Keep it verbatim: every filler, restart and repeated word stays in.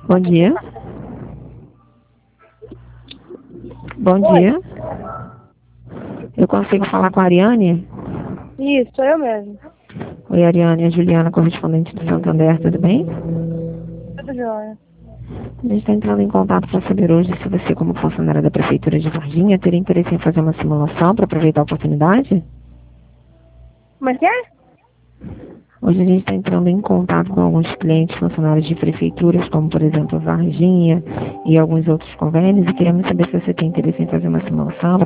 Bom dia. Bom Oi. dia. Eu consigo falar com a Ariane? Isso, sou eu mesmo. Oi, Ariane, é a Juliana, correspondente do Santander, tudo bem? Tudo jóia. A gente está entrando em contato para saber hoje se você, como funcionária da Prefeitura de Varginha, teria interesse em fazer uma simulação para aproveitar a oportunidade? Como é que é? Hoje a gente está entrando em contato com alguns clientes funcionários de prefeituras, como por exemplo Varginha e alguns outros convênios, e queremos saber se você tem interesse em fazer uma simulação